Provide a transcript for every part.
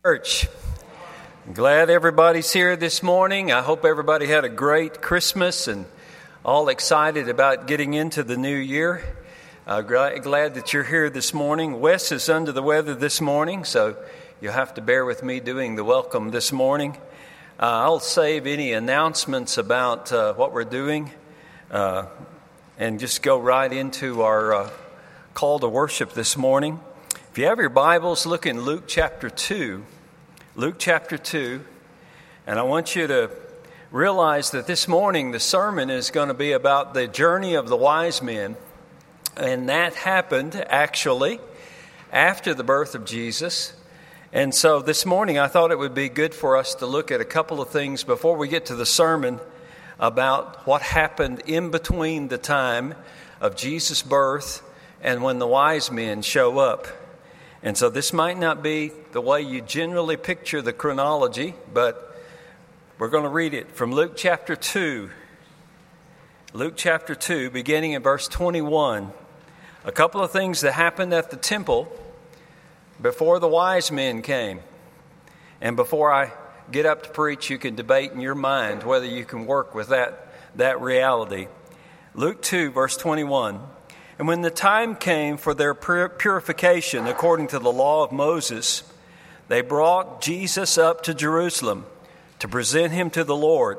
Church, glad everybody's here this morning. I hope everybody had a great Christmas and all excited about getting into the new year. Glad that you're here this morning. Wes is under the weather this morning, so you'll have to bear with me doing the welcome this morning. I'll save any announcements about what we're doing and just go right into our call to worship this morning. If you have your Bibles, look in Luke chapter 2. Luke chapter 2. And I want you to realize that this morning the sermon is going to be about the journey of the wise men. And that happened actually after the birth of Jesus. And so this morning I thought it would be good for us to look at a couple of things before we get to the sermon about what happened in between the time of Jesus' birth and when the wise men show up. And so this might not be the way you generally picture the chronology, but we're going to read it from Luke chapter 2. Luke chapter 2, beginning in verse 21. A couple of things that happened at the temple before the wise men came. And before I get up to preach, you can debate in your mind whether you can work with that reality. Luke 2, verse 21. And when the time came for their purification according to the law of Moses, they brought Jesus up to Jerusalem to present him to the Lord.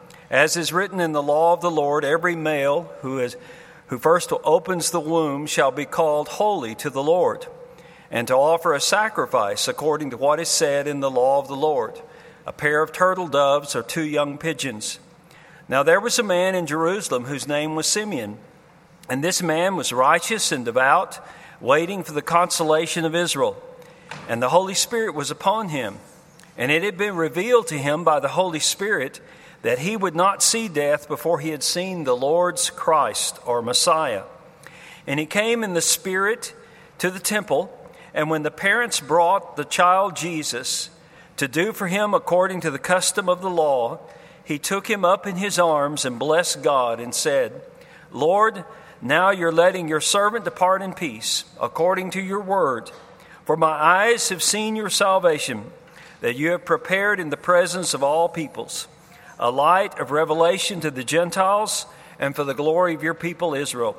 As is written in the law of the Lord, every male who first opens the womb shall be called holy to the Lord, and to offer a sacrifice according to what is said in the law of the Lord, a pair of turtle doves or 2 young pigeons. Now there was a man in Jerusalem whose name was Simeon. And this man was righteous and devout, waiting for the consolation of Israel. And the Holy Spirit was upon him. And it had been revealed to him by the Holy Spirit that he would not see death before he had seen the Lord's Christ or Messiah. And he came in the Spirit to the temple. And when the parents brought the child Jesus to do for him according to the custom of the law, he took him up in his arms and blessed God and said, Lord, now you're letting your servant depart in peace, according to your word. For my eyes have seen your salvation, that you have prepared in the presence of all peoples, a light of revelation to the Gentiles, and for the glory of your people Israel.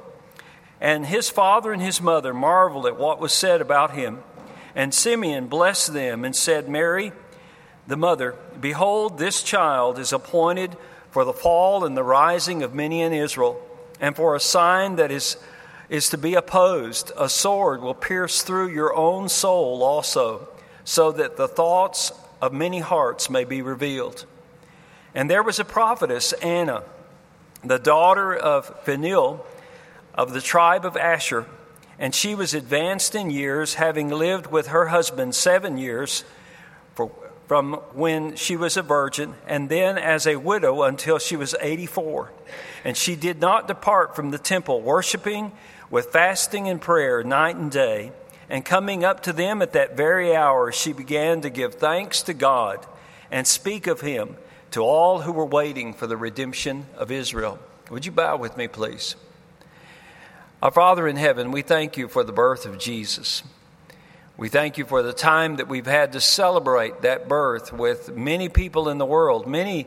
And his father and his mother marveled at what was said about him. And Simeon blessed them and said, Mary, the mother, behold, this child is appointed for the fall and the rising of many in Israel, and for a sign that is to be opposed. A sword will pierce through your own soul also, so that the thoughts of many hearts may be revealed. And there was a prophetess, Anna, the daughter of Phanuel of the tribe of Asher, and she was advanced in years, having lived with her husband 7 years from when she was a virgin, and then as a widow until she was 84. And she did not depart from the temple, worshiping with fasting and prayer night and day. And coming up to them at that very hour, she began to give thanks to God and speak of him to all who were waiting for the redemption of Israel. Would you bow with me, please? Our Father in heaven, we thank you for the birth of Jesus. We thank you for the time that we've had to celebrate that birth with many people in the world, many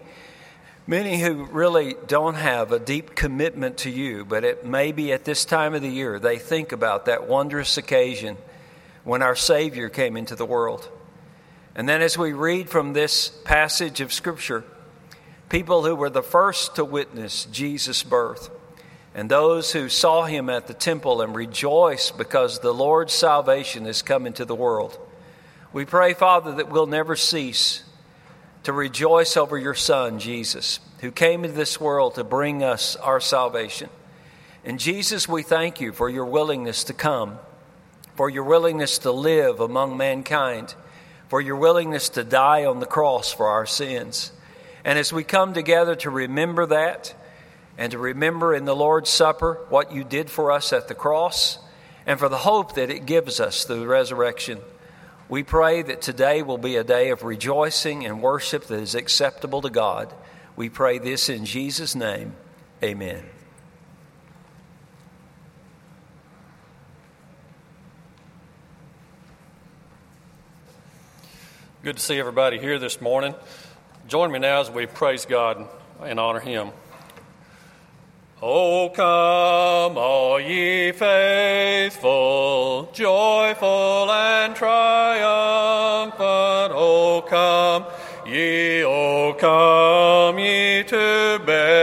who really don't have a deep commitment to you, but it may be at this time of the year they think about that wondrous occasion when our Savior came into the world. And then as we read from this passage of Scripture, people who were the first to witness Jesus' birth, and those who saw him at the temple and rejoiced because the Lord's salvation has come into the world. We pray, Father, that we'll never cease to rejoice over your Son, Jesus, who came into this world to bring us our salvation. And Jesus, we thank you for your willingness to come, for your willingness to live among mankind, for your willingness to die on the cross for our sins. And as we come together to remember that, and to remember in the Lord's Supper what you did for us at the cross, and for the hope that it gives us through the resurrection, we pray that today will be a day of rejoicing and worship that is acceptable to God. We pray this in Jesus' name. Amen. Good to see everybody here this morning. Join me now as we praise God and honor Him. O come, all ye faithful, joyful and triumphant. O come ye to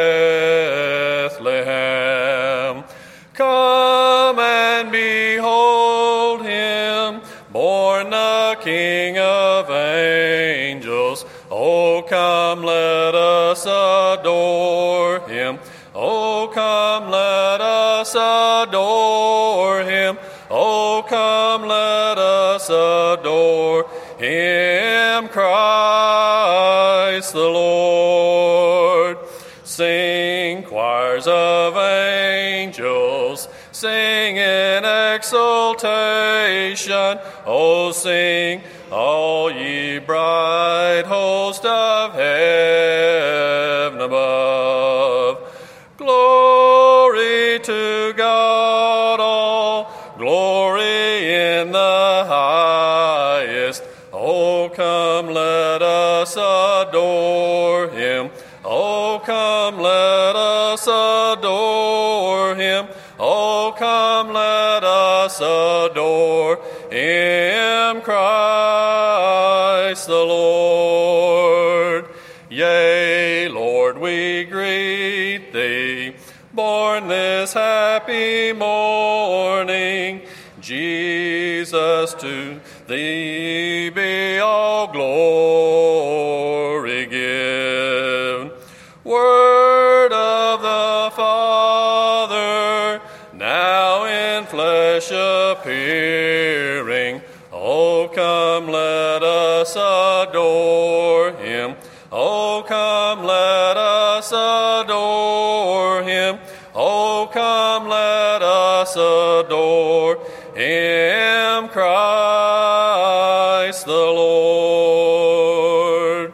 Bethlehem. Come and behold Him, born the King of angels. O come, let us adore Him. O come, let us adore Him. O come, let us adore Him, Christ the Lord. Sing, choirs of angels, sing in exultation. O sing, all ye bright host of heaven above. Glory to God, all glory in the highest. O come, let us adore Him. O come, let us adore Him. O come, let us adore Him, Christ the Lord. Yea, Lord, we greet Thee, born this happy morning. Jesus, to Thee be all glory given. Word of the Father, now in flesh appearing. O come, let us adore Him. O come, let us adore Him. O come, let us adore Him, Christ the Lord.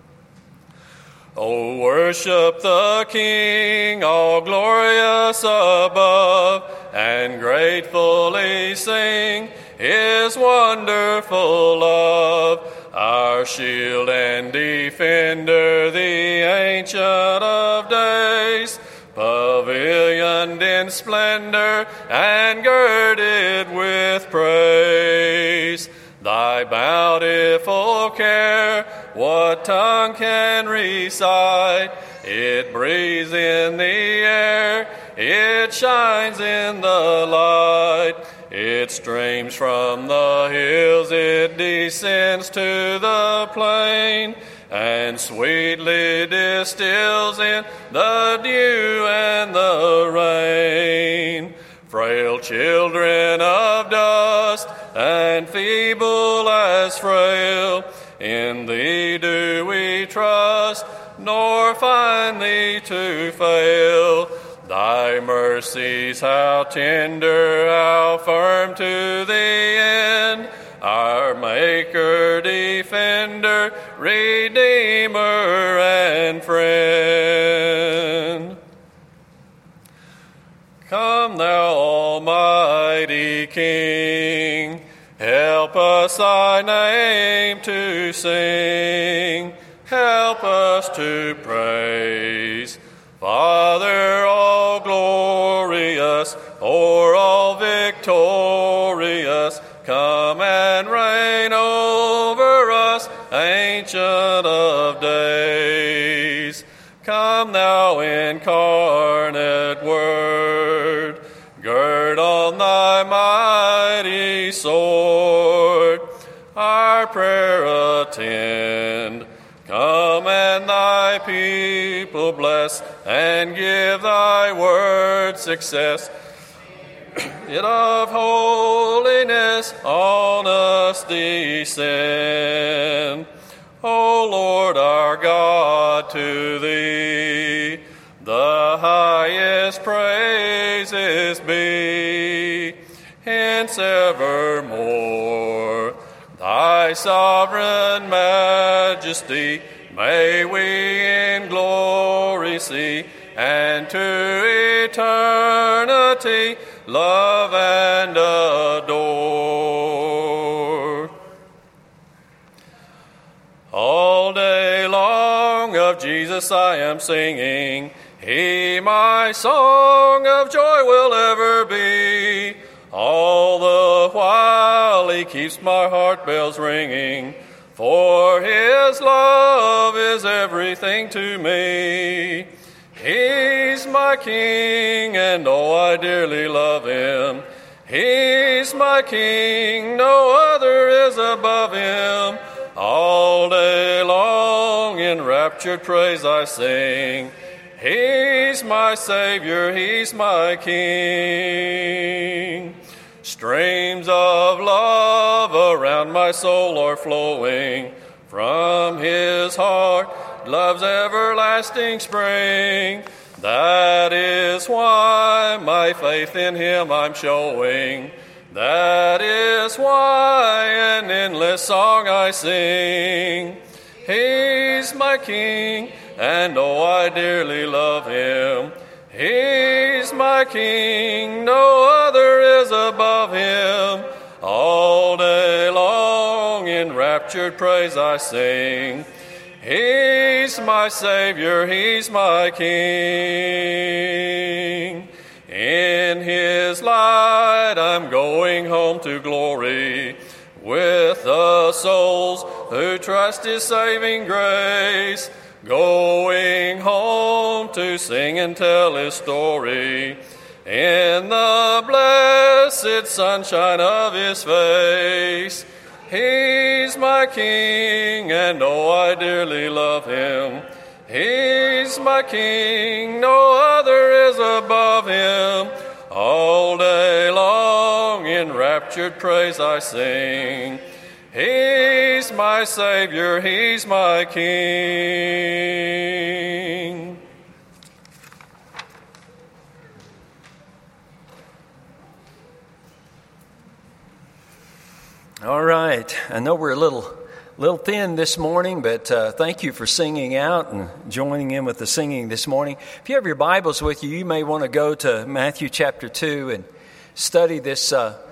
O worship the King, all glorious above, and gratefully sing His wonderful love. Our shield and defender, the Ancient of Days, pavilioned in splendor and girded with praise. Thy bountiful care, what tongue can recite? It breathes in the air, it shines in the light. It streams from the hills, it descends to the plain, and sweetly distills in the dew and the rain. Frail children of dust, and feeble as frail, in Thee do we trust, nor find Thee to fail. Thy mercies, how tender, how firm to the end, our Maker, Defender, Redeemer, and Friend. Come, Thou Almighty King, help us Thy name to sing, help us to praise. Father, all glorious, o'er all victorious, come and reign over us, Ancient of Days. Come, Thou incarnate Word, gird on Thy mighty sword, our prayer attend. Come and Thy people bless, and give Thy word success. It of holiness on us descend. O Lord our God, to Thee the highest praises be. Hence evermore Thy sovereign majesty may we in glory see, and to eternity love and adore. Jesus I am singing. He my song of joy will ever be. All the while he keeps my heart bells ringing, for his love is everything to me. He's my King, and oh, I dearly love him. He's my King, no other is above him. All day long in raptured praise I sing. He's my Savior, he's my King. Streams of love around my soul are flowing. From his heart, love's everlasting spring. That is why my faith in him I'm showing. That is why an endless song I sing. He's my King, and oh, I dearly love him. He's my King, no other is above him. All day long in raptured praise I sing. He's my Savior, he's my King. In his light I'm going home to glory, with the souls who trust his saving grace, going home to sing and tell his story in the blessed sunshine of his face. He's my King, and oh, I dearly love him. He's my King, no other is above him. All day long in raptured praise I sing. He's my Savior, he's my King. All right. I know we're a little thin this morning, but thank you for singing out and joining in with the singing this morning. If you have your Bibles with you, you may want to go to Matthew chapter 2 and study this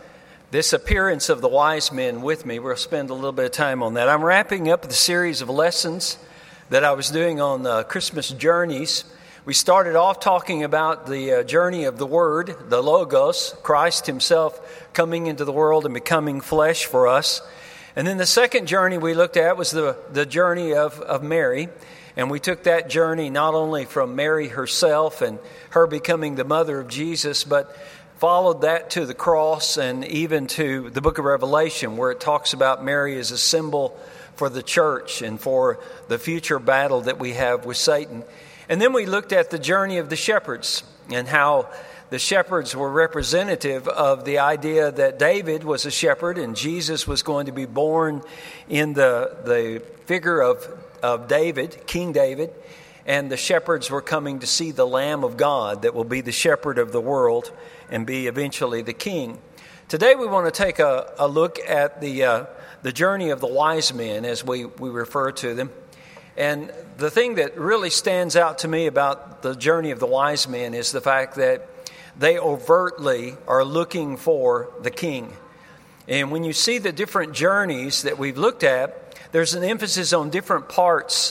appearance of the wise men with me. We'll spend a little bit of time on that. I'm wrapping up the series of lessons that I was doing on Christmas journeys. We started off talking about the journey of the Word, the Logos, Christ himself coming into the world and becoming flesh for us. And then the second journey we looked at was the journey of Mary. And we took that journey not only from Mary herself and her becoming the mother of Jesus, but followed that to the cross and even to the book of Revelation, where it talks about Mary as a symbol for the church and for the future battle that we have with Satan. And then we looked at the journey of the shepherds and how the shepherds were representative of the idea that David was a shepherd and Jesus was going to be born in the figure of David, King David, and the shepherds were coming to see the Lamb of God that will be the shepherd of the world and be eventually the king. Today we want to take a look at the journey of the wise men, as we refer to them. And the thing that really stands out to me about the journey of the wise men is the fact that they overtly are looking for the king. And when you see the different journeys that we've looked at, there's an emphasis on different parts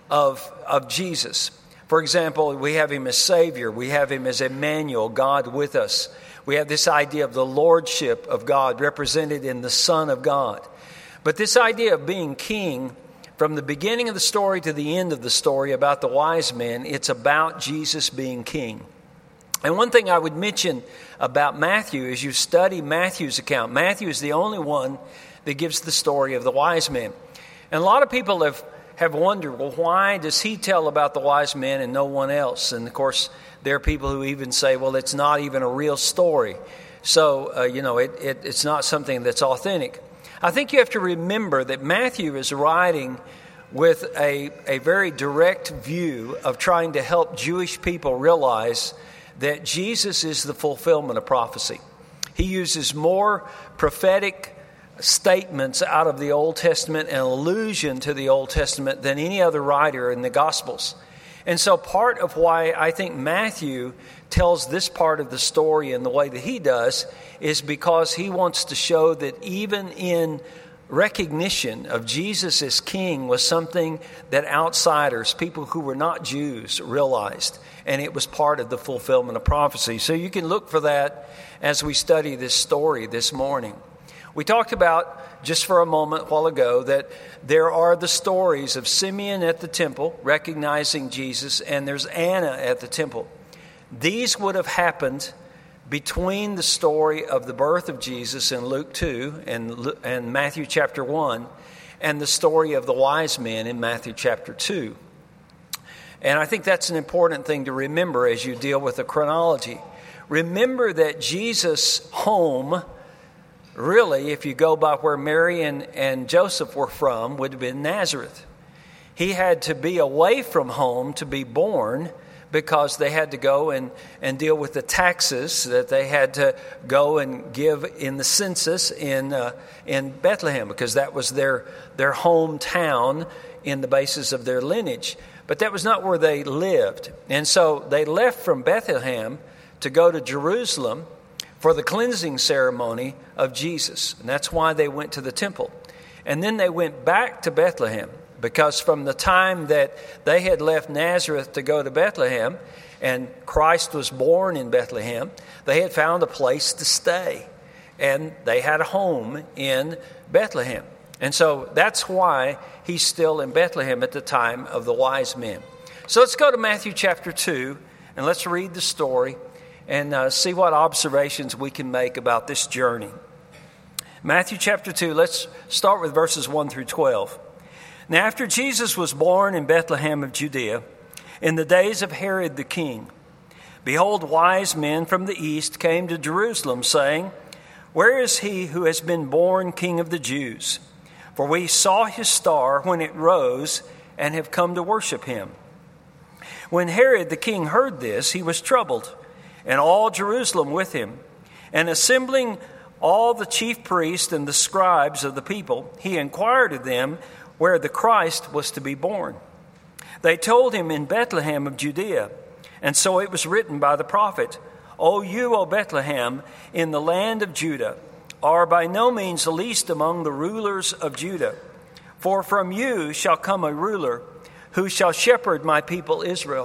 of Jesus. For example, we have him as Savior. We have him as Emmanuel, God with us. We have this idea of the lordship of God represented in the Son of God. But this idea of being king, from the beginning of the story to the end of the story about the wise men, it's about Jesus being king. And one thing I would mention about Matthew is you study Matthew's account. Matthew is the only one that gives the story of the wise men. And a lot of people have wondered, well, why does he tell about the wise men and no one else? And of course, there are people who even say, well, it's not even a real story. So, it's not something that's authentic. I think you have to remember that Matthew is writing with a very direct view of trying to help Jewish people realize that Jesus is the fulfillment of prophecy. He uses more prophetic statements out of the Old Testament and allusion to the Old Testament than any other writer in the Gospels. And so part of why I think Matthew tells this part of the story in the way that he does is because he wants to show that even in recognition of Jesus as king was something that outsiders, people who were not Jews, realized. And it was part of the fulfillment of prophecy. So you can look for that as we study this story this morning. We talked about, just for a moment a while ago, that there are the stories of Simeon at the temple, recognizing Jesus, and there's Anna at the temple. These would have happened between the story of the birth of Jesus in Luke 2 and Matthew chapter 1 and the story of the wise men in Matthew chapter 2. And I think that's an important thing to remember as you deal with the chronology. Remember that Jesus' home, really, if you go by where Mary and Joseph were from, would have been Nazareth. He had to be away from home to be born because they had to go and deal with the taxes that they had to go and give in the census in Bethlehem, because that was their hometown in the basis of their lineage. But that was not where they lived. And so they left from Bethlehem to go to Jerusalem for the cleansing ceremony of Jesus. And that's why they went to the temple. And then they went back to Bethlehem, because from the time that they had left Nazareth to go to Bethlehem and Christ was born in Bethlehem, they had found a place to stay. And they had a home in Bethlehem. And so that's why he's still in Bethlehem at the time of the wise men. So let's go to Matthew chapter 2 and let's read the story and see what observations we can make about this journey. Matthew chapter 2, let's start with verses 1 through 12. Now after Jesus was born in Bethlehem of Judea, in the days of Herod the king, behold, wise men from the east came to Jerusalem, saying, Where is he who has been born King of the Jews? For we saw his star when it rose and have come to worship him. When Herod the king heard this, he was troubled, and all Jerusalem with him. And assembling all the chief priests and the scribes of the people, he inquired of them where the Christ was to be born. They told him, In Bethlehem of Judea. And so it was written by the prophet, O you, O Bethlehem, in the land of Judah, are by no means the least among the rulers of Judah. For from you shall come a ruler who shall shepherd my people Israel.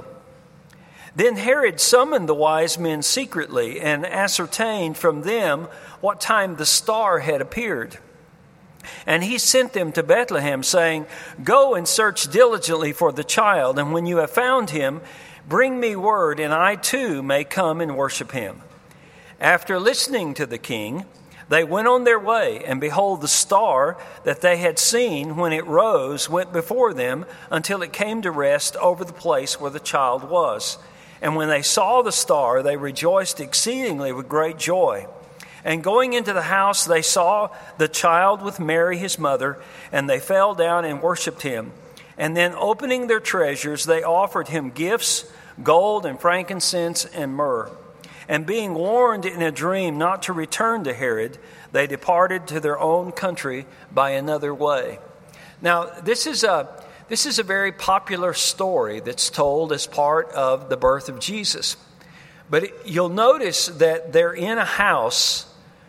Then Herod summoned the wise men secretly and ascertained from them what time the star had appeared. And he sent them to Bethlehem, saying, Go and search diligently for the child, and when you have found him, bring me word, and I too may come and worship him. After listening to the king, they went on their way, and behold, the star that they had seen when it rose went before them until it came to rest over the place where the child was. And when they saw the star, they rejoiced exceedingly with great joy. And going into the house, they saw the child with Mary his mother, and they fell down and worshipped him. And then opening their treasures, they offered him gifts, gold and frankincense and myrrh. And being warned in a dream not to return to Herod, they departed to their own country by another way. Now, this is a very popular story that's told as part of the birth of Jesus. But you'll notice that they're in a house,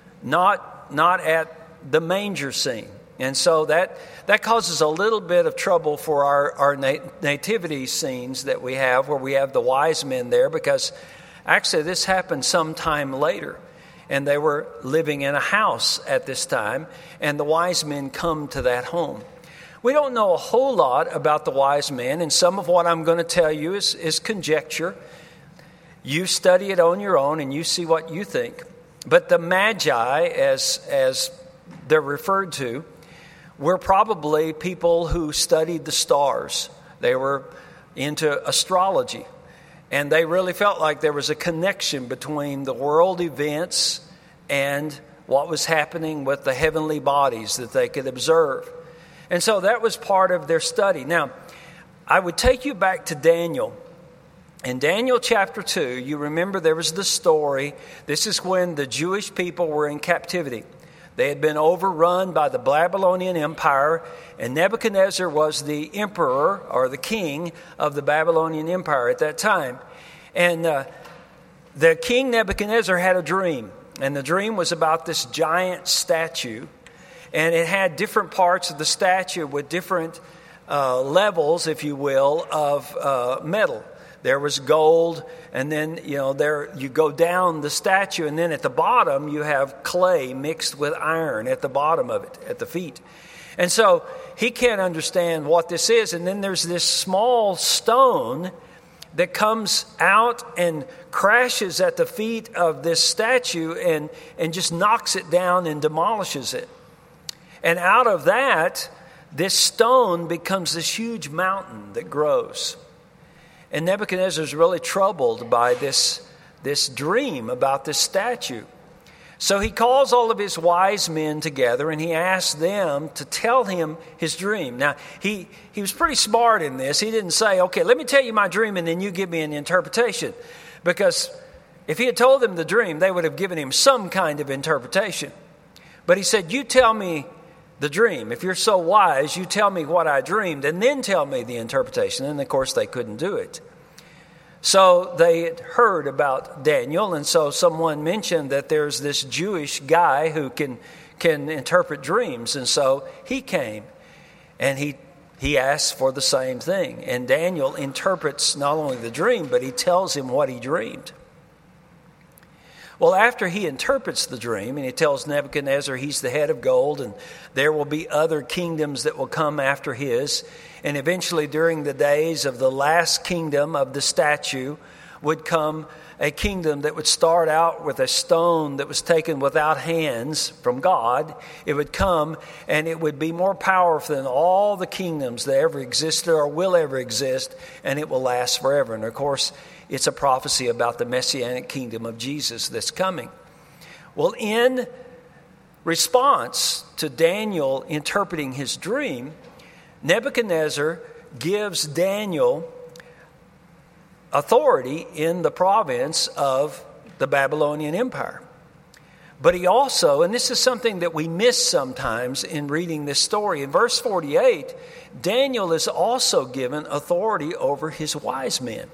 not at the manger scene. And so that causes a little bit of trouble for our nativity scenes that we have, where we have the wise men there, because actually this happened sometime later. And they were living in a house at this time, and the wise men come to that home. We don't know a whole lot about the wise men, and some of what I'm going to tell you is conjecture. You study it on your own, and you see what you think. But the Magi, as they're referred to, were probably people who studied the stars. They were into astrology. And they really felt like there was a connection between the world events and what was happening with the heavenly bodies that they could observe. And so that was part of their study. Now, I would take you back to Daniel. In Daniel chapter 2, you remember there was the story. This is when the Jewish people were in captivity. They had been overrun by the Babylonian Empire, and Nebuchadnezzar was the emperor or the king of the Babylonian Empire at that time. And the king Nebuchadnezzar had a dream, and the dream was about this giant statue. And it had different parts of the statue with different levels, if you will, of metal. There was gold, and then, there you go down the statue, and then at the bottom you have clay mixed with iron at the bottom of it, at the feet. And so he can't understand what this is. And then there's this small stone that comes out and crashes at the feet of this statue and just knocks it down and demolishes it. And out of that, this stone becomes this huge mountain that grows. And Nebuchadnezzar is really troubled by this dream about this statue. So he calls all of his wise men together and he asks them to tell him his dream. Now, he was pretty smart in this. He didn't say, okay, let me tell you my dream and then you give me an interpretation. Because if he had told them the dream, they would have given him some kind of interpretation. But he said, you tell me the dream. If you're so wise, you tell me what I dreamed and then tell me the interpretation. And of course, they couldn't do it. So they had heard about Daniel, and so someone mentioned that there's this Jewish guy who can interpret dreams. And so he came, and he asked for the same thing. And Daniel interprets not only the dream, but he tells him what he dreamed. Well, after he interprets the dream, and he tells Nebuchadnezzar he's the head of gold, and there will be other kingdoms that will come after his, and eventually during the days of the last kingdom of the statue would come a kingdom that would start out with a stone that was taken without hands from God. It would come and it would be more powerful than all the kingdoms that ever existed or will ever exist, and it will last forever. And of course, it's a prophecy about the Messianic kingdom of Jesus that's coming. Well, in response to Daniel interpreting his dream, Nebuchadnezzar gives Daniel authority in the province of the Babylonian Empire. But he also, and this is something that we miss sometimes in reading this story, in verse 48, Daniel is also given authority over his wise men.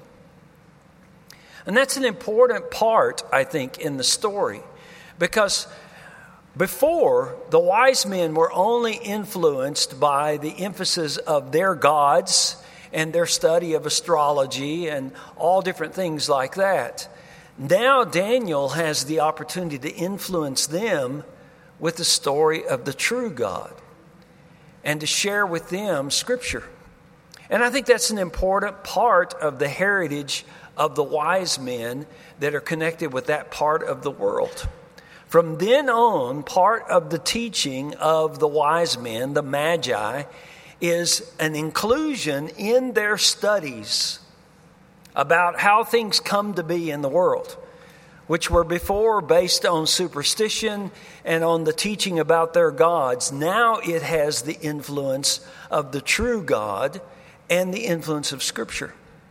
And that's an important part, I think, in the story. Because before, the wise men were only influenced by the emphasis of their gods and their study of astrology and all different things like that. Now Daniel has the opportunity to influence them with the story of the true God and to share with them Scripture. And I think that's an important part of the heritage of the wise men that are connected with that part of the world. From then on, part of the teaching of the wise men, the Magi, is an inclusion in their studies about how things come to be in the world, which were before based on superstition and on the teaching about their gods. Now it has the influence of the true God and the influence of Scripture.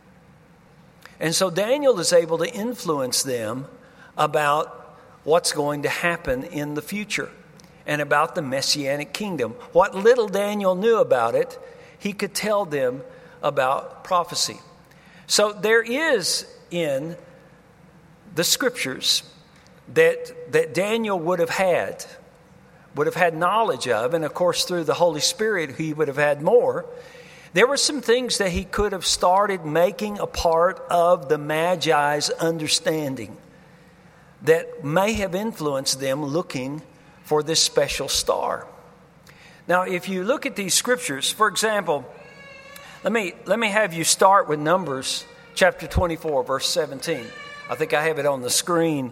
And so Daniel is able to influence them about what's going to happen in the future and about the Messianic kingdom. What little Daniel knew about it, he could tell them about prophecy. So there is in the Scriptures that Daniel would have had knowledge of, and of course through the Holy Spirit he would have had more. There were some things that he could have started making a part of the Magi's understanding that may have influenced them looking for this special star. Now, if you look at these scriptures, for example, let me have you start with Numbers chapter 24, verse 17. I think I have it on the screen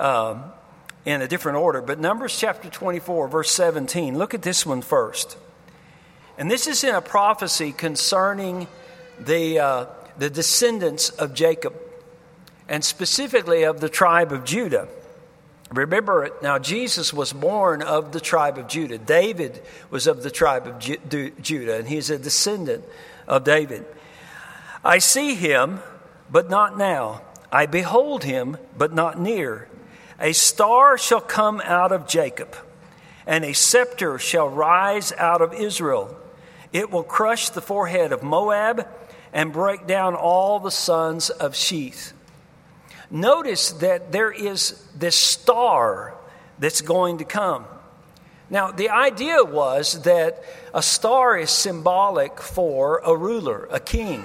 in a different order, but Numbers chapter 24, verse 17. Look at this one first. And this is in a prophecy concerning the descendants of Jacob, and specifically of the tribe of Judah. Remember, now Jesus was born of the tribe of Judah. David was of the tribe of Judah, and he's a descendant of David. I see him, but not now. I behold him, but not near. A star shall come out of Jacob, and a scepter shall rise out of Israel. It will crush the forehead of Moab and break down all the sons of Sheth. Notice that there is this star that's going to come. Now, the idea was that a star is symbolic for a ruler, a king.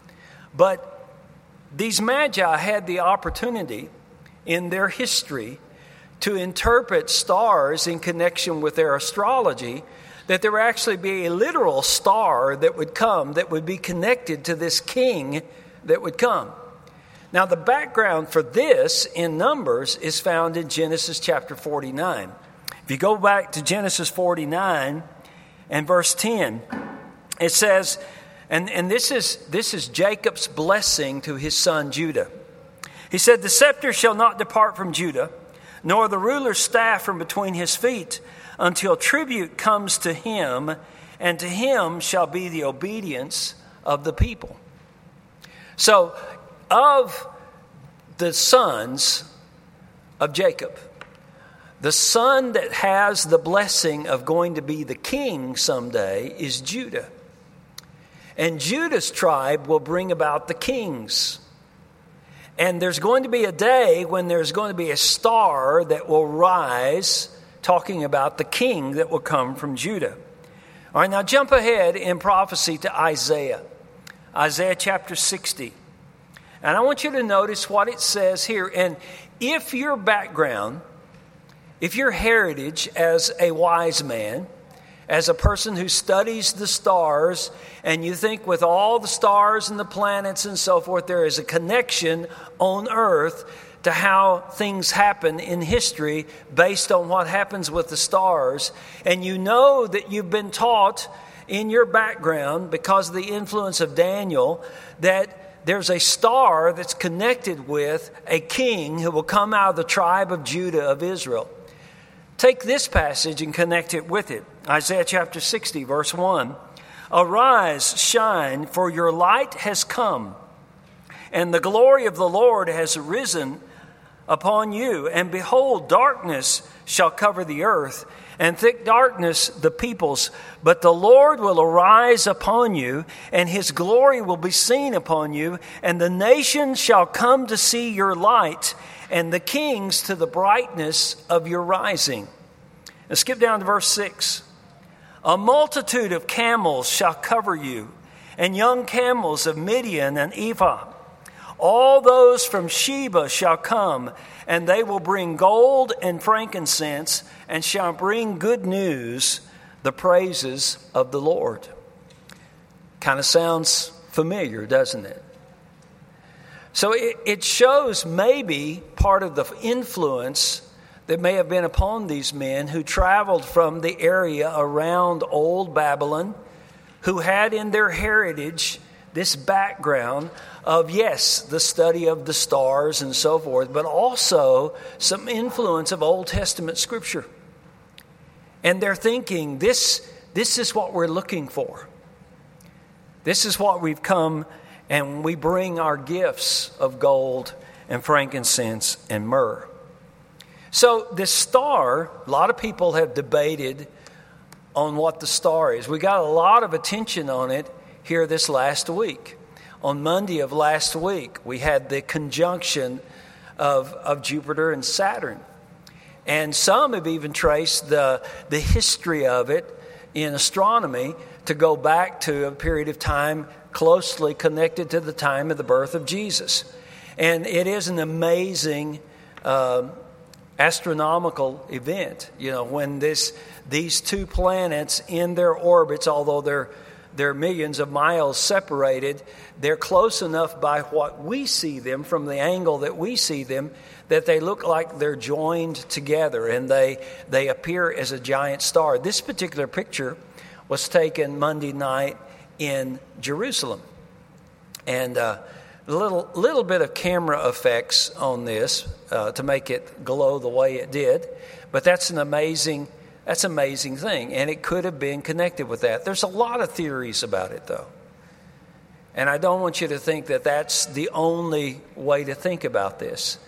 But these magi had the opportunity in their history to interpret stars in connection with their astrology, that there would actually be a literal star that would come that would be connected to this king that would come. Now, the background for this in Numbers is found in Genesis chapter 49. If you go back to Genesis 49 and verse 10, it says, and this is Jacob's blessing to his son Judah. He said, "The scepter shall not depart from Judah, nor the ruler's staff from between his feet, until tribute comes to him, and to him shall be the obedience of the people." So, of the sons of Jacob, the son that has the blessing of going to be the king someday is Judah. And Judah's tribe will bring about the kings. And there's going to be a day when there's going to be a star that will rise, talking about the king that will come from Judah. All right, now jump ahead in prophecy to Isaiah. Isaiah chapter 60. And I want you to notice what it says here. And if your background, if your heritage as a wise man, as a person who studies the stars, and you think with all the stars and the planets and so forth, there is a connection on earth to how things happen in history based on what happens with the stars, and you know that you've been taught in your background because of the influence of Daniel that there's a star that's connected with a king who will come out of the tribe of Judah of Israel. Take this passage and connect it with it. Isaiah chapter 60, verse 1. "Arise, shine, for your light has come, and the glory of the Lord has risen upon you. And behold, darkness shall cover the earth, and thick darkness the peoples. But the Lord will arise upon you, and his glory will be seen upon you. And the nations shall come to see your light, and the kings to the brightness of your rising." Now skip down to verse 6. "A multitude of camels shall cover you, and young camels of Midian and Ephah. All those from Sheba shall come, and they will bring gold and frankincense, and shall bring good news, the praises of the Lord." Kind of sounds familiar, doesn't it? So it shows maybe part of the influence that may have been upon these men who traveled from the area around Old Babylon, who had in their heritage this background of, yes, the study of the stars and so forth, but also some influence of Old Testament Scripture. And they're thinking, this is what we're looking for. This is what we've come, and we bring our gifts of gold and frankincense and myrrh. So this star, a lot of people have debated on what the star is. We got a lot of attention on it here this last week. On Monday of last week, we had the conjunction of Jupiter and Saturn. And some have even traced the history of it in astronomy to go back to a period of time closely connected to the time of the birth of Jesus. And it is an amazing astronomical event, when these two planets in their orbits, although they're millions of miles separated, they're close enough by what we see them from the angle that we see them that they look like they're joined together, and they appear as a giant star. This particular picture was taken Monday night in Jerusalem, and little bit of camera effects on this to make it glow the way it did, but that's an amazing thing, and it could have been connected with that. There's a lot of theories about it, though, and I don't want you to think that that's the only way to think about this.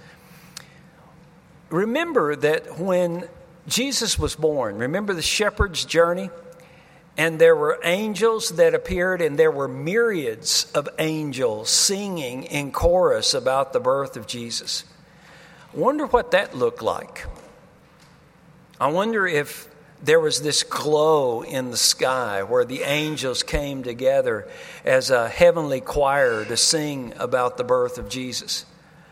Remember that when Jesus was born, remember the shepherd's journey? And there were angels that appeared, and there were myriads of angels singing in chorus about the birth of Jesus. I wonder what that looked like. I wonder if there was this glow in the sky where the angels came together as a heavenly choir to sing about the birth of Jesus.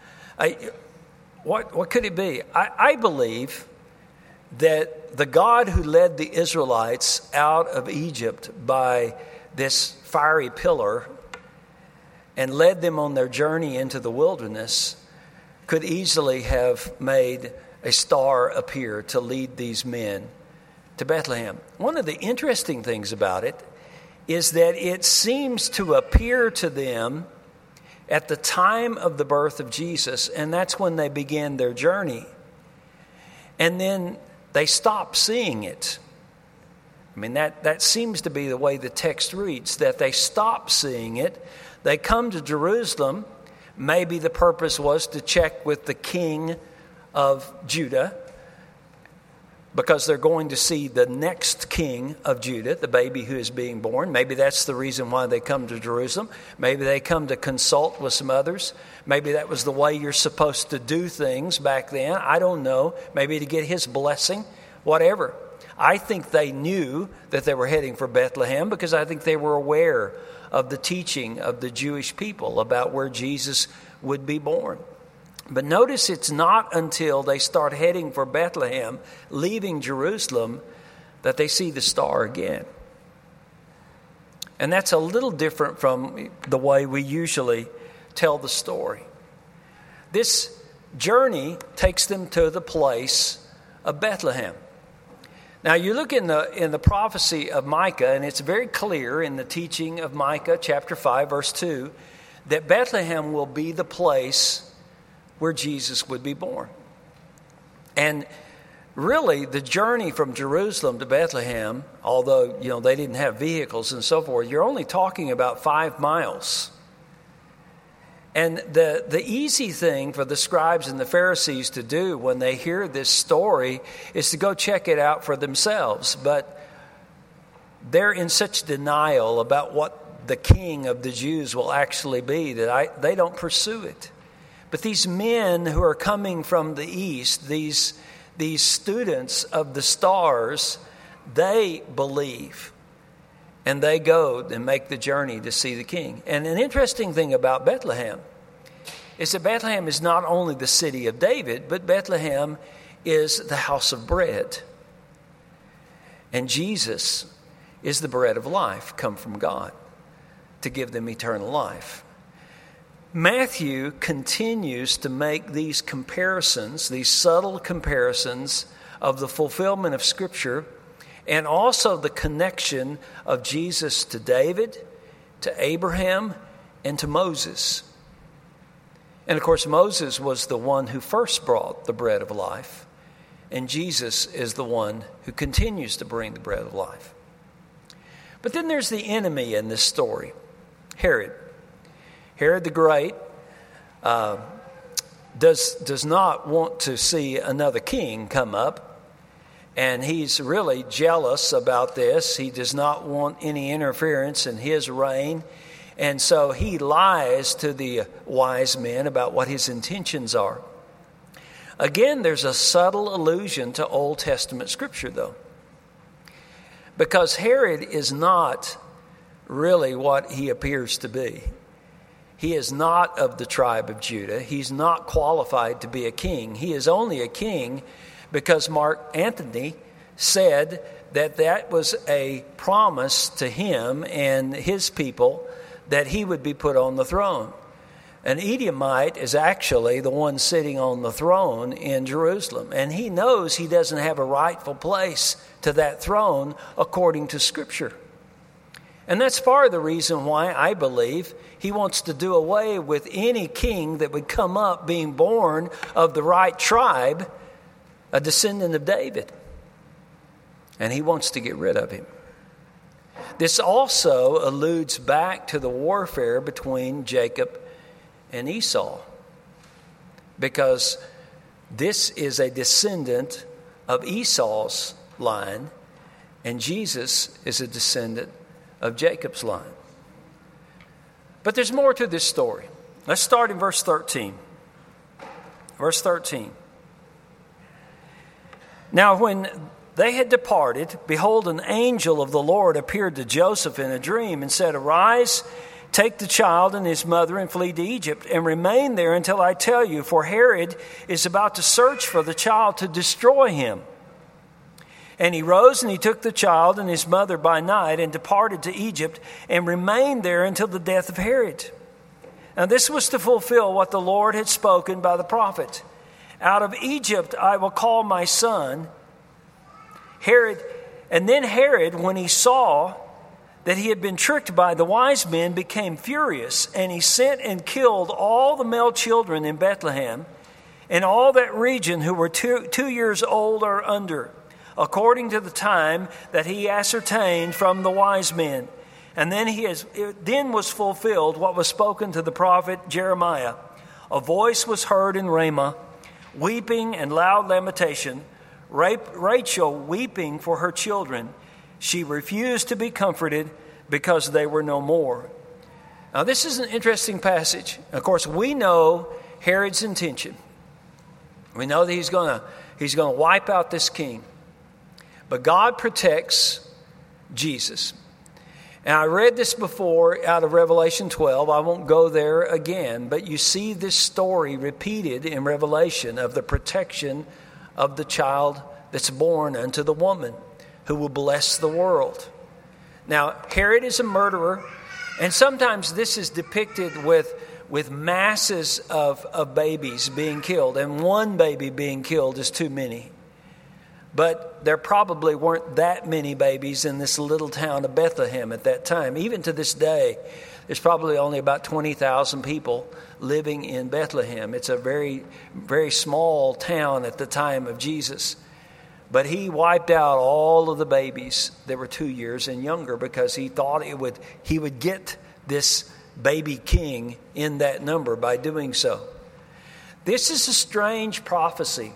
What could it be? I believe that the God who led the Israelites out of Egypt by this fiery pillar and led them on their journey into the wilderness could easily have made a star appear to lead these men to Bethlehem. One of the interesting things about it is that it seems to appear to them at the time of the birth of Jesus, and that's when they began their journey. And then they stop seeing it. I mean, that seems to be the way the text reads, that they stop seeing it. They come to Jerusalem. Maybe the purpose was to check with the king of Judah, because they're going to see the next king of Judah, the baby who is being born. Maybe that's the reason why they come to Jerusalem. Maybe they come to consult with some others. Maybe that was the way you're supposed to do things back then. I don't know. Maybe to get his blessing, whatever. I think they knew that they were heading for Bethlehem because I think they were aware of the teaching of the Jewish people about where Jesus would be born. But notice it's not until they start heading for Bethlehem, leaving Jerusalem, that they see the star again. And that's a little different from the way we usually tell the story. This journey takes them to the place of Bethlehem. Now you look in the prophecy of Micah, and it's very clear in the teaching of Micah chapter 5 verse 2 that Bethlehem will be the place where Jesus would be born. And really the journey from Jerusalem to Bethlehem, although they didn't have vehicles and so forth, you're only talking about 5 miles. And the easy thing for the scribes and the Pharisees to do when they hear this story is to go check it out for themselves. But they're in such denial about what the king of the Jews will actually be that they don't pursue it. But these men who are coming from the east, these students of the stars, they believe. And they go and make the journey to see the king. And an interesting thing about Bethlehem is that Bethlehem is not only the city of David, but Bethlehem is the house of bread. And Jesus is the bread of life come from God to give them eternal life. Matthew continues to make these comparisons, these subtle comparisons of the fulfillment of Scripture, and also the connection of Jesus to David, to Abraham, and to Moses. And of course, Moses was the one who first brought the bread of life, and Jesus is the one who continues to bring the bread of life. But then there's the enemy in this story, Herod. Herod the Great does not want to see another king come up, and he's really jealous about this. He does not want any interference in his reign, and so he lies to the wise men about what his intentions are. Again, there's a subtle allusion to Old Testament Scripture, though, because Herod is not really what he appears to be. He is not of the tribe of Judah. He's not qualified to be a king. He is only a king because Mark Antony said that was a promise to him and his people that he would be put on the throne. An Edomite is actually the one sitting on the throne in Jerusalem, and he knows he doesn't have a rightful place to that throne according to Scripture. And that's part of the reason why I believe he wants to do away with any king that would come up being born of the right tribe, a descendant of David. And he wants to get rid of him. This also alludes back to the warfare between Jacob and Esau, because this is a descendant of Esau's line, and Jesus is a descendant of Jacob's line. But there's more to this story. Let's start in verse 13. Verse 13. Now when they had departed, behold, an angel of the Lord appeared to Joseph in a dream and said, Arise, take the child and his mother and flee to Egypt, and remain there until I tell you, for Herod is about to search for the child to destroy him. And he rose and he took the child and his mother by night and departed to Egypt and remained there until the death of Herod. Now this was to fulfill what the Lord had spoken by the prophet. Out of Egypt I will call my son. Herod, and then Herod, when he saw that he had been tricked by the wise men, became furious, and he sent and killed all the male children in Bethlehem and all that region who were 2 years old or under, according to the time that he ascertained from the wise men. And then was fulfilled what was spoken to the prophet Jeremiah. A voice was heard in Ramah, weeping and loud lamentation, Rachel weeping for her children. She refused to be comforted because they were no more. Now this is an interesting passage. Of course, we know Herod's intention. We know that he's going to wipe out this king. But God protects Jesus. And I read this before out of Revelation 12. I won't go there again. But you see this story repeated in Revelation of the protection of the child that's born unto the woman who will bless the world. Now, Herod is a murderer. And sometimes this is depicted with masses of babies being killed. And one baby being killed is too many. But there probably weren't that many babies in this little town of Bethlehem at that time. Even to this day, there's probably only about 20,000 people living in Bethlehem. It's a very, very small town at the time of Jesus. But he wiped out all of the babies that were 2 years and younger because he thought he would get this baby king in that number by doing so. This is a strange prophecy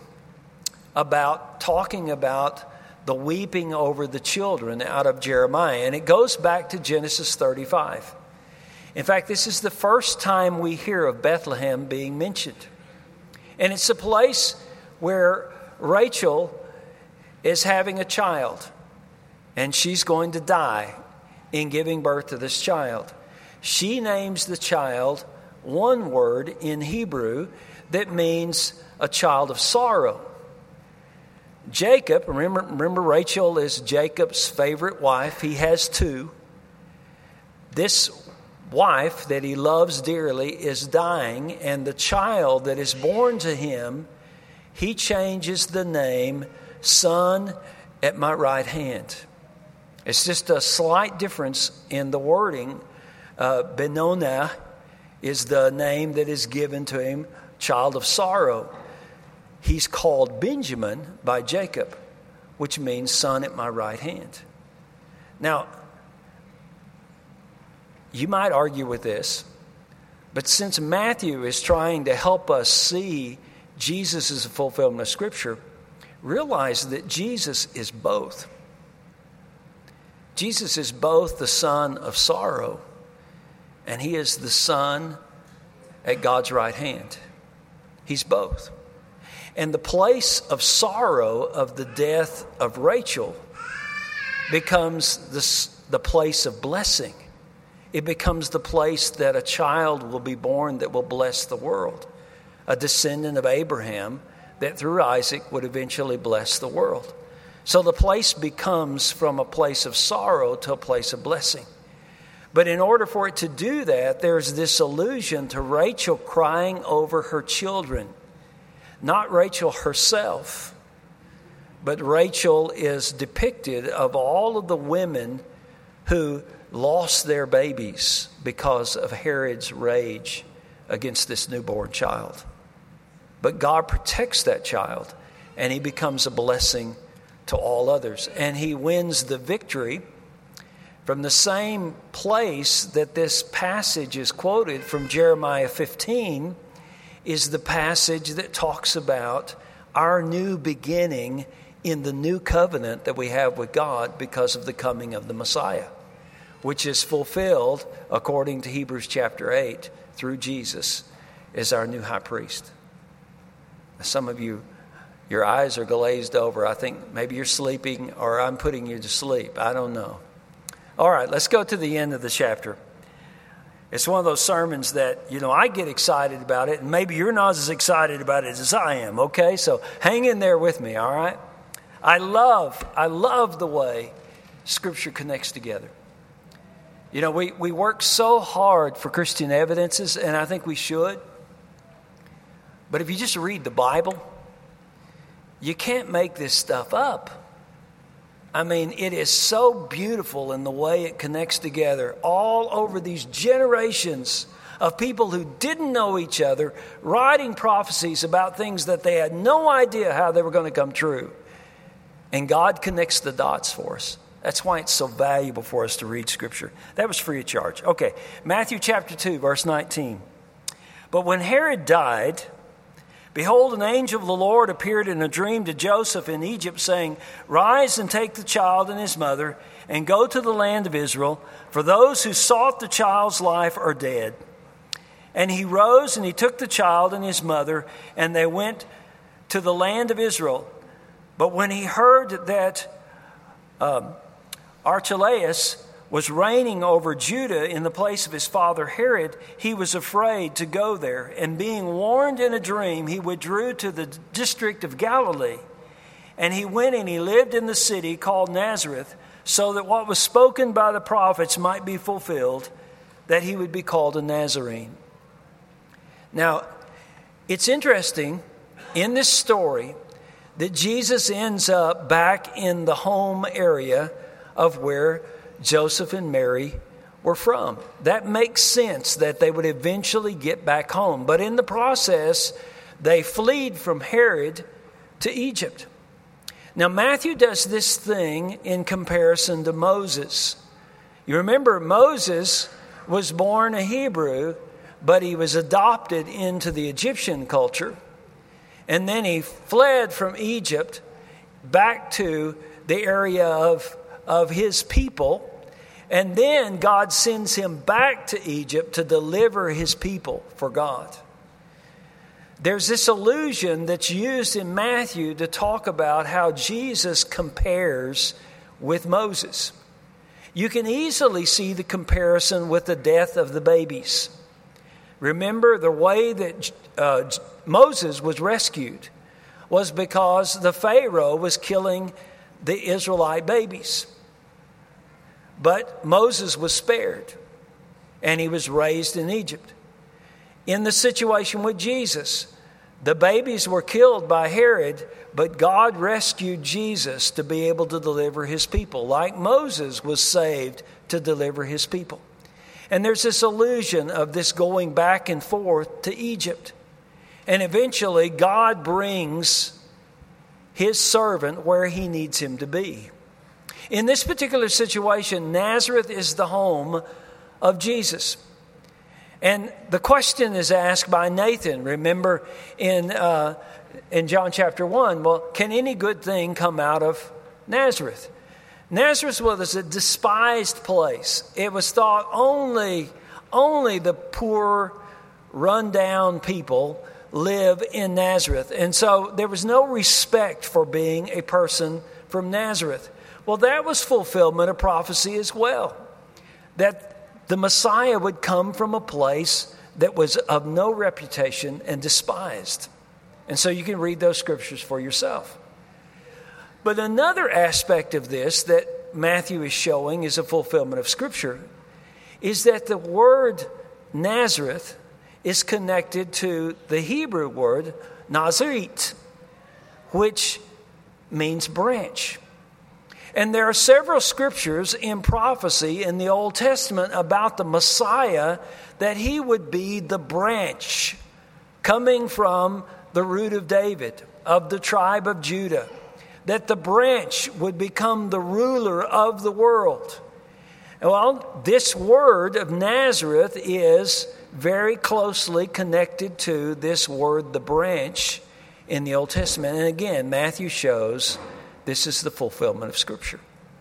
talking about the weeping over the children out of Jeremiah. And it goes back to Genesis 35. In fact, this is the first time we hear of Bethlehem being mentioned. And it's a place where Rachel is having a child. And she's going to die in giving birth to this child. She names the child one word in Hebrew that means a child of sorrow. Jacob, remember Rachel is Jacob's favorite wife. He has 2. This wife that he loves dearly is dying, and the child that is born to him, he changes the name Son at my right hand. It's just a slight difference in the wording. Benoni is the name that is given to him, child of sorrow. He's called Benjamin by Jacob, which means son at my right hand. Now, you might argue with this, but since Matthew is trying to help us see Jesus as a fulfillment of Scripture, realize that Jesus is both. Jesus is both the son of sorrow, and he is the son at God's right hand. He's both. And the place of sorrow of the death of Rachel becomes the place of blessing. It becomes the place that a child will be born that will bless the world. A descendant of Abraham that through Isaac would eventually bless the world. So the place becomes from a place of sorrow to a place of blessing. But in order for it to do that, there's this allusion to Rachel crying over her children. Not Rachel herself, but Rachel is depicted of all of the women who lost their babies because of Herod's rage against this newborn child. But God protects that child, and he becomes a blessing to all others. And he wins the victory from the same place that this passage is quoted from Jeremiah 15 is the passage that talks about our new beginning in the new covenant that we have with God because of the coming of the Messiah, which is fulfilled according to Hebrews chapter 8 through Jesus as our new high priest. Some of you your eyes are glazed over. I think maybe you're sleeping or I'm putting you to sleep. I don't know. All right, let's go to the end of the chapter. It's one of those sermons that, I get excited about it, and maybe you're not as excited about it as I am, okay? So hang in there with me, all right? I love the way Scripture connects together. We work so hard for Christian evidences, and I think we should. But if you just read the Bible, you can't make this stuff up. I mean, it is so beautiful in the way it connects together all over these generations of people who didn't know each other, writing prophecies about things that they had no idea how they were going to come true. And God connects the dots for us. That's why it's so valuable for us to read Scripture. That was free of charge. Okay, Matthew chapter 2, verse 19. But when Herod died, behold, an angel of the Lord appeared in a dream to Joseph in Egypt, saying, Rise and take the child and his mother, and go to the land of Israel, for those who sought the child's life are dead. And he rose and he took the child and his mother, and they went to the land of Israel. But when he heard that Archelaus was reigning over Judah in the place of his father Herod, he was afraid to go there. And being warned in a dream, he withdrew to the district of Galilee. And he went and he lived in the city called Nazareth, so that what was spoken by the prophets might be fulfilled, that he would be called a Nazarene. Now, it's interesting in this story that Jesus ends up back in the home area of where Joseph and Mary were from. That makes sense that they would eventually get back home. But in the process, they fled from Herod to Egypt. Now, Matthew does this thing in comparison to Moses. You remember, Moses was born a Hebrew, but he was adopted into the Egyptian culture. And then he fled from Egypt back to the area of his people. And then God sends him back to Egypt to deliver his people for God. There's this allusion that's used in Matthew to talk about how Jesus compares with Moses. You can easily see the comparison with the death of the babies. Remember, the way that Moses was rescued was because the Pharaoh was killing the Israelite babies. But Moses was spared, and he was raised in Egypt. In the situation with Jesus, the babies were killed by Herod, but God rescued Jesus to be able to deliver his people, like Moses was saved to deliver his people. And there's this illusion of this going back and forth to Egypt. And eventually, God brings his servant where he needs him to be. In this particular situation, Nazareth is the home of Jesus. And the question is asked by Nathan. Remember in John chapter 1, well, can any good thing come out of Nazareth? Nazareth was a despised place. It was thought only the poor, run-down people live in Nazareth. And so there was no respect for being a person from Nazareth. Well, that was fulfillment of prophecy as well, that the Messiah would come from a place that was of no reputation and despised. And so you can read those scriptures for yourself. But another aspect of this that Matthew is showing is a fulfillment of Scripture is that the word Nazareth is connected to the Hebrew word Nazarit, which means branch. And there are several scriptures in prophecy in the Old Testament about the Messiah, that he would be the branch coming from the root of David, of the tribe of Judah, that the branch would become the ruler of the world. Well, this word of Nazareth is very closely connected to this word, the branch, in the Old Testament. And again, Matthew shows this is the fulfillment of Scripture.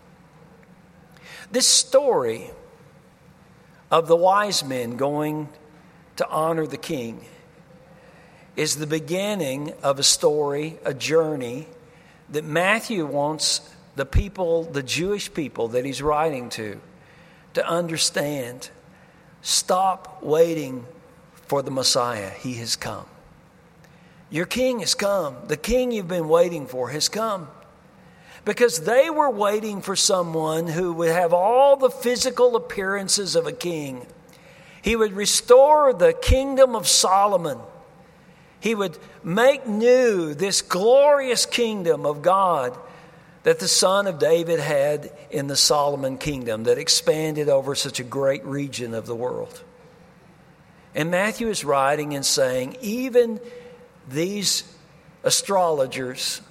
This story of the wise men going to honor the king is the beginning of a story, a journey that Matthew wants the people, the Jewish people that he's writing to understand. Stop waiting for the Messiah. He has come. Your king has come. The king you've been waiting for has come. Because they were waiting for someone who would have all the physical appearances of a king. He would restore the kingdom of Solomon. He would make new this glorious kingdom of God that the son of David had in the Solomon kingdom that expanded over such a great region of the world. And Matthew is writing and saying, even these astrologers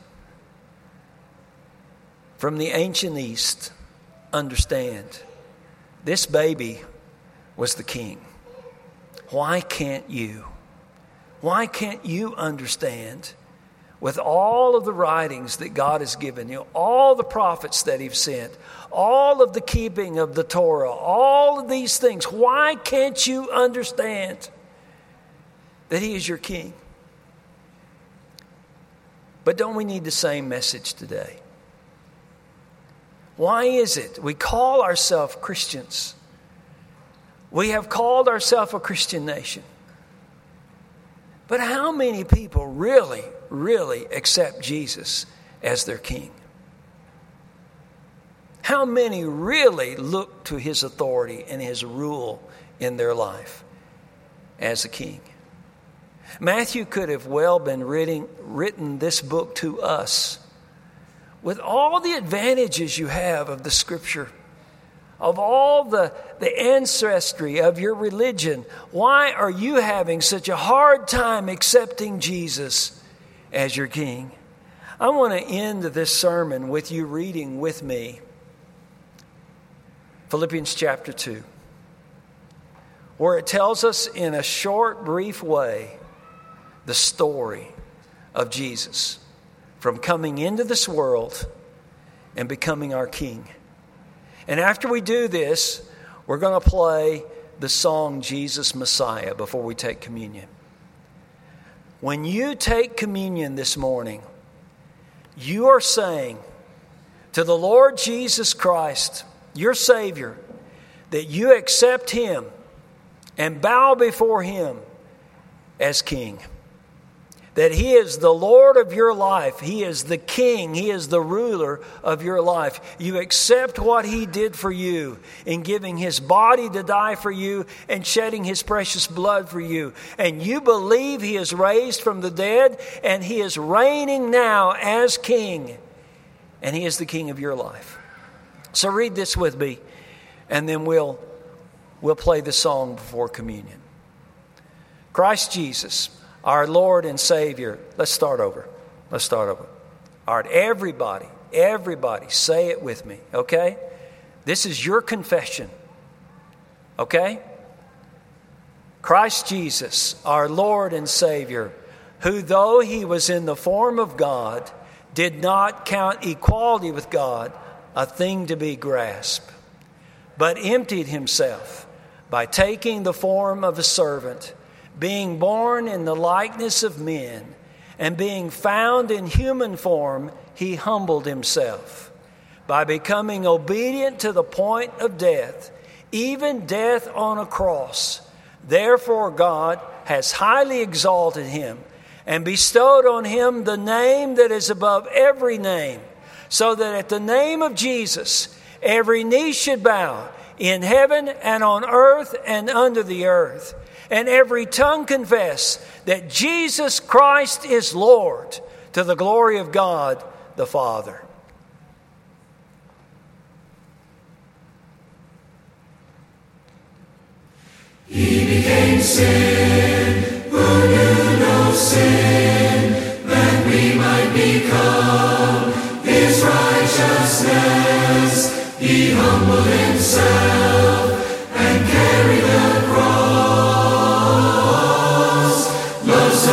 from the ancient East understand this baby was the king. Why can't you? Why can't you understand, with all of the writings that God has given you, all the prophets that He's sent, all of the keeping of the Torah, all of these things, why can't you understand that He is your king? But don't we need the same message today? Why is it we call ourselves Christians? We have called ourselves a Christian nation. But how many people really, really accept Jesus as their king? How many really look to His authority and His rule in their life as a king? Matthew could have well been written this book to us with all the advantages you have of the Scripture, of all the ancestry of your religion. Why are you having such a hard time accepting Jesus as your king? I want to end this sermon with you reading with me Philippians chapter 2, where it tells us in a short, brief way the story of Jesus from coming into this world and becoming our king. And after we do this, we're going to play the song Jesus Messiah before we take communion. When you take communion this morning, you are saying to the Lord Jesus Christ, your Savior, that you accept Him and bow before Him as King. That He is the Lord of your life. He is the King. He is the ruler of your life. You accept what He did for you in giving His body to die for you and shedding His precious blood for you. And you believe He is raised from the dead and He is reigning now as King. And He is the King of your life. So read this with me, and then we'll play the song before communion. Christ Jesus, our Lord and Savior. Let's start over. All right, everybody, say it with me, okay? This is your confession, okay? Christ Jesus, our Lord and Savior, who though He was in the form of God, did not count equality with God a thing to be grasped, but emptied Himself by taking the form of a servant, being born in the likeness of men, and being found in human form, He humbled Himself by becoming obedient to the point of death, even death on a cross. Therefore God has highly exalted Him and bestowed on Him the name that is above every name, so that at the name of Jesus every knee should bow in heaven and on earth and under the earth, and every tongue confess that Jesus Christ is Lord, to the glory of God the Father. He became sin, who knew no sin, that we might become His righteousness. He humbled Himself and carried the cross. Love so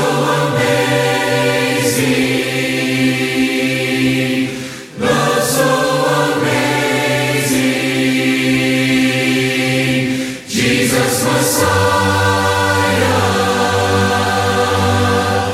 amazing, love so amazing. Jesus Messiah,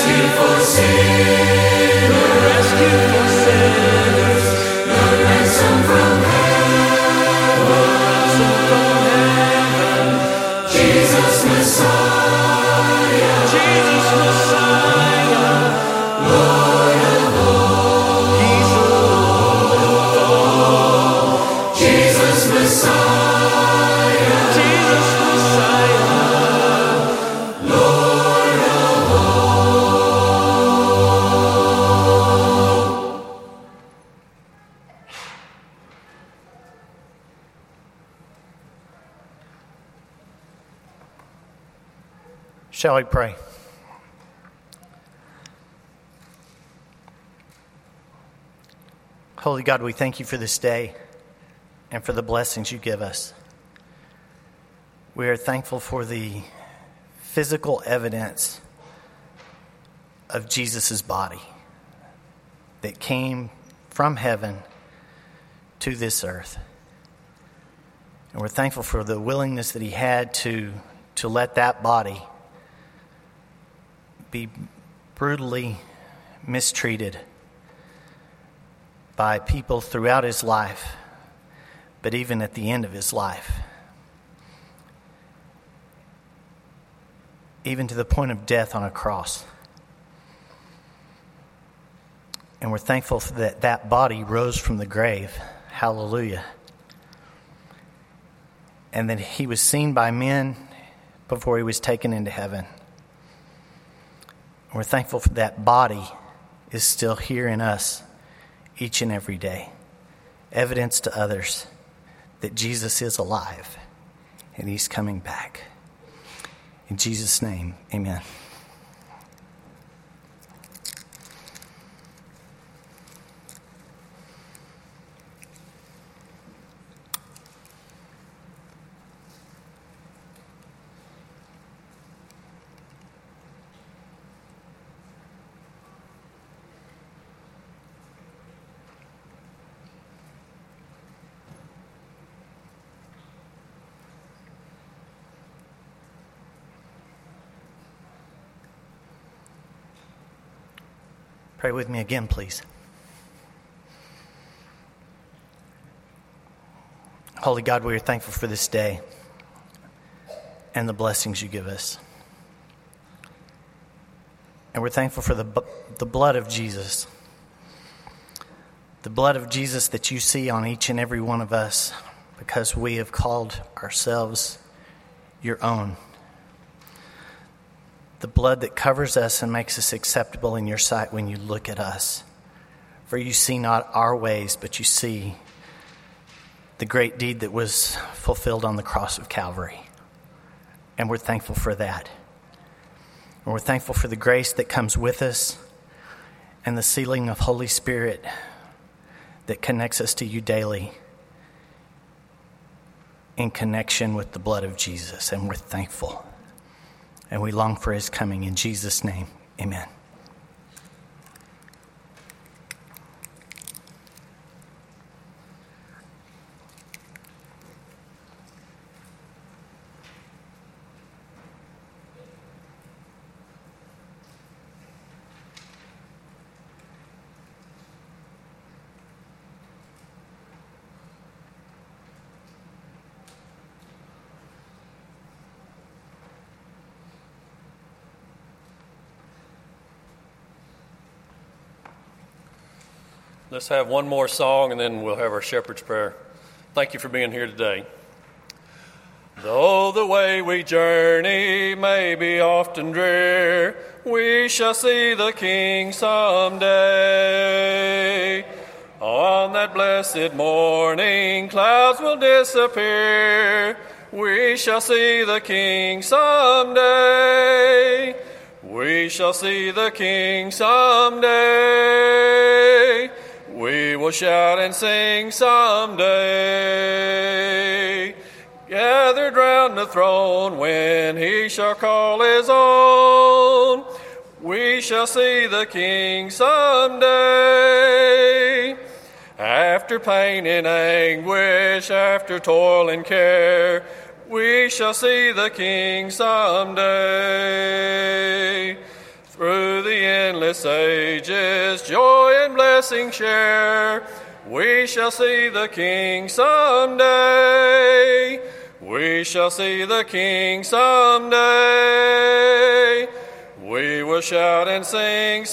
rescue for sinners, the rescue for sinners, the ransom from heaven, Jesus Messiah, Jesus Messiah, Lord of all. He's the Lord. Jesus Messiah, Jesus Messiah, Lord of all. Shall we pray? Holy God, we thank you for this day and for the blessings you give us. We are thankful for the physical evidence of Jesus' body that came from heaven to this earth. And we're thankful for the willingness that he had to let that body be brutally mistreated by people throughout his life, but even at the end of his life, even to the point of death on a cross. And we're thankful that that body rose from the grave. Hallelujah. And that he was seen by men before he was taken into heaven. We're thankful for that body is still here in us each and every day. Evidence to others that Jesus is alive and he's coming back. In Jesus' name, amen. Pray with me again, please. Holy God, we are thankful for this day and the blessings you give us. And we're thankful for the blood of Jesus. The blood of Jesus that you see on each and every one of us because we have called ourselves your own. The blood that covers us and makes us acceptable in your sight when you look at us. For you see not our ways, but you see the great deed that was fulfilled on the cross of Calvary. And we're thankful for that. And we're thankful for the grace that comes with us and the sealing of Holy Spirit that connects us to you daily in connection with the blood of Jesus. And we're thankful. And we long for his coming. In Jesus' name, amen. Let's have one more song and then we'll have our shepherd's prayer. Thank you for being here today. Though the way we journey may be often drear, we shall see the King someday. On that blessed morning, clouds will disappear. We shall see the King someday. We shall see the King someday. We will shout and sing someday. Gathered round the throne when he shall call his own. We shall see the King someday. After pain and anguish, after toil and care, we shall see the King someday. Through the endless ages, joy and blessing share. We shall see the King someday. We shall see the King someday. We will shout and sing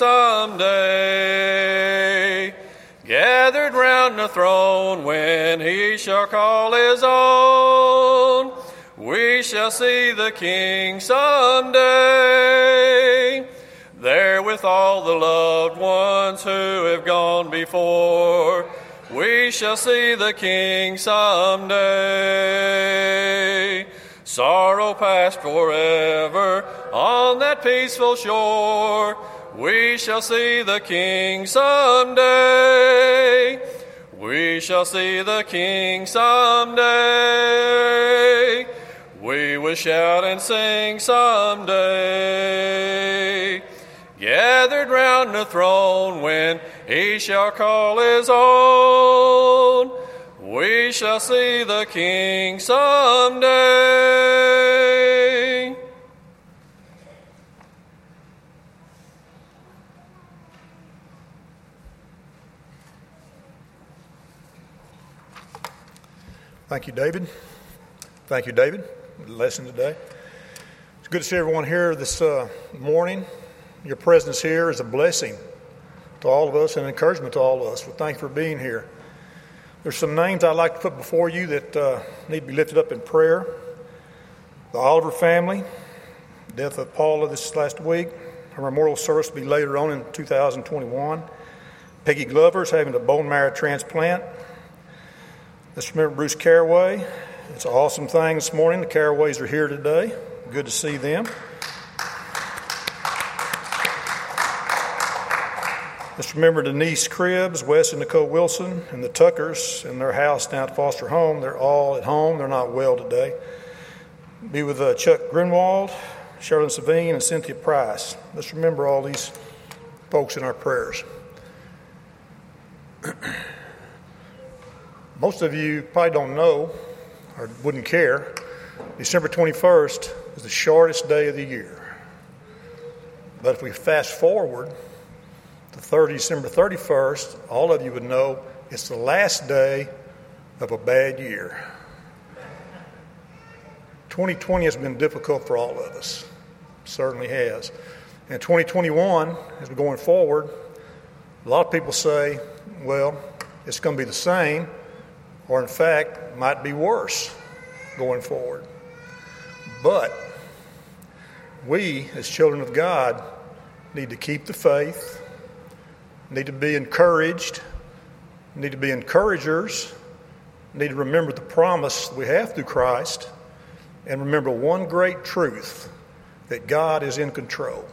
someday. Gathered round the throne when he shall call his own. We shall see the King someday. There with all the loved ones who have gone before. We shall see the King someday. Sorrow past forever on that peaceful shore. We shall see the King someday. We shall see the King someday. We will shout and sing someday. Gathered round the throne when he shall call his own. We shall see the King someday. Thank you, David. Thank you, David, for the lesson today. It's good to see everyone here this morning. Your presence here is a blessing to all of us and an encouragement to all of us. Well, thank you for being here. There's some names I'd like to put before you that need to be lifted up in prayer. The Oliver family, death of Paula this last week. Her memorial service will be later on in 2021. Peggy Glover's having a bone marrow transplant. Let's remember Bruce Caraway. It's an awesome thing this morning. The Caraways are here today. Good to see them. Let's remember Denise Cribbs, Wes and Nicole Wilson, and the Tuckers in their house down at Foster Home. They're all at home. They're not well today. Be with Chuck Grinwald, Sherilyn Savine, and Cynthia Price. Let's remember all these folks in our prayers. Most of you probably don't know or wouldn't care. December 21st is the shortest day of the year. But if we fast forward to December 31st, all of you would know it's the last day of a bad year. 2020 has been difficult for all of us. Certainly has. And 2021, as we're going forward, a lot of people say, well, it's going to be the same, or in fact, might be worse going forward. But we, as children of God, need to keep the faith, need to be encouraged, need to be encouragers, need to remember the promise we have through Christ, and remember one great truth, that God is in control.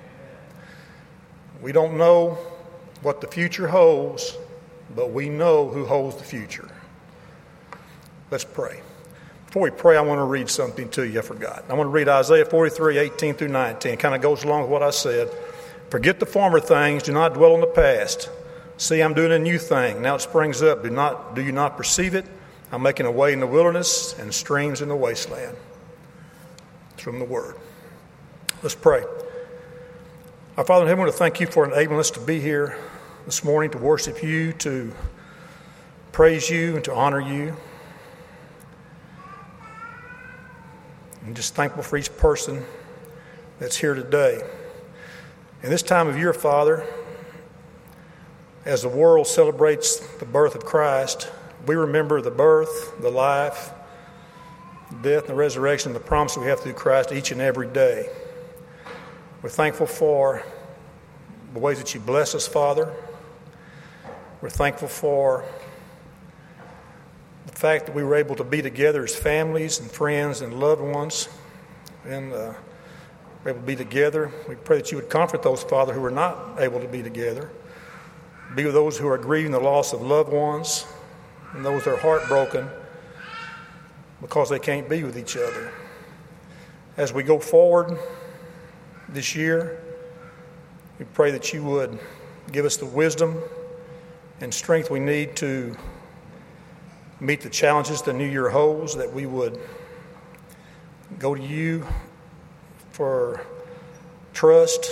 We don't know what the future holds, but we know who holds the future. Let's pray. Before we pray, I want to read something to you I forgot. I want to read Isaiah 43, 18 through 19. It kind of goes along with what I said. Forget the former things, do not dwell on the past. See, I'm doing a new thing. Now it springs up. Do you not perceive it? I'm making a way in the wilderness and streams in the wasteland. It's from the Word. Let's pray. Our Father in heaven, I want to thank you for enabling us to be here this morning to worship you, to praise you, and to honor you. I'm just thankful for each person that's here today. In this time of year, Father, as the world celebrates the birth of Christ, we remember the birth, the life, the death, and the resurrection, and the promise we have through Christ each and every day. We're thankful for the ways that you bless us, Father. We're thankful for the fact that we were able to be together as families and friends and loved ones, and we're able to be together. We pray that you would comfort those, Father, who are not able to be together. Be with those who are grieving the loss of loved ones and those that are heartbroken because they can't be with each other. As we go forward this year, we pray that you would give us the wisdom and strength we need to meet the challenges the new year holds, that we would go to you for trust,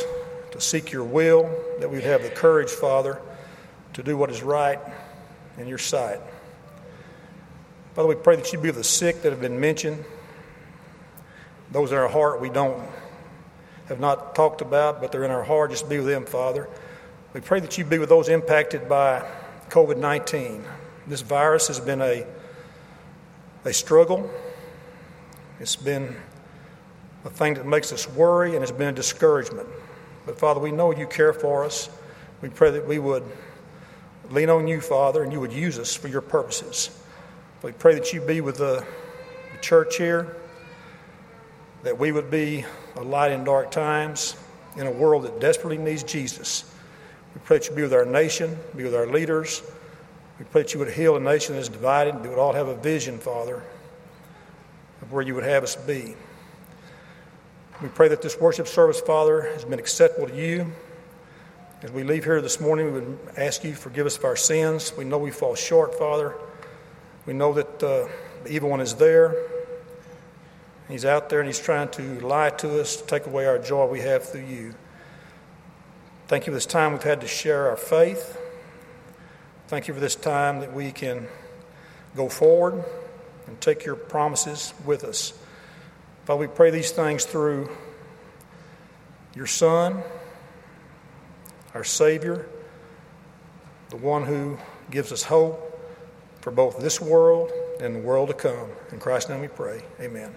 to seek your will, that we would have the courage, Father, to do what is right in your sight. Father, we pray that you be with the sick that have been mentioned, those in our heart we have not talked about, but they're in our heart. Just be with them, Father. We pray that you be with those impacted by COVID-19. This virus has been a struggle. It's been a thing that makes us worry, and it's been a discouragement. But, Father, we know you care for us. We pray that we would lean on you, Father, and you would use us for your purposes. We pray that you be with the church here, that we would be a light in dark times in a world that desperately needs Jesus. We pray that you be with our nation, be with our leaders. We pray that you would heal a nation that is divided, and we would all have a vision, Father, of where you would have us be. We pray that this worship service, Father, has been acceptable to you. As we leave here this morning, we would ask you to forgive us of our sins. We know we fall short, Father. We know that the evil one is there. He's out there and he's trying to lie to us, to take away our joy we have through you. Thank you for this time we've had to share our faith. Thank you for this time that we can go forward and take your promises with us. Father, we pray these things through your Son, our Savior, the one who gives us hope for both this world and the world to come. In Christ's name we pray. Amen.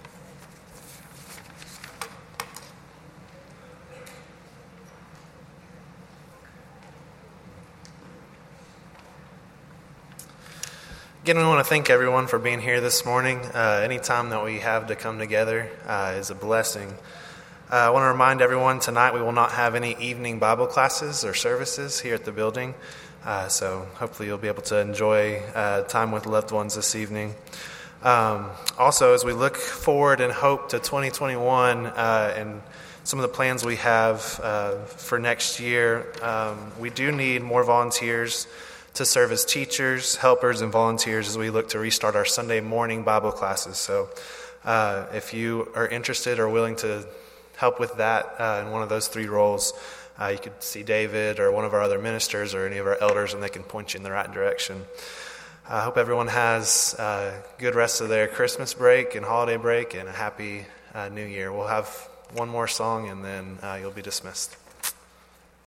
Again, we want to thank everyone for being here this morning. Any time that we have to come together is a blessing. I want to remind everyone tonight we will not have any evening Bible classes or services here at the building. So hopefully you'll be able to enjoy time with loved ones this evening. Also, as we look forward and hope to 2021 and some of the plans we have for next year, we do need more volunteers to serve as teachers, helpers, and volunteers as we look to restart our Sunday morning Bible classes. So if you are interested or willing to help with that in one of those three roles, you could see David or one of our other ministers or any of our elders, and they can point you in the right direction. I hope everyone has a good rest of their Christmas break and holiday break and a happy New Year. We'll have one more song, and then you'll be dismissed.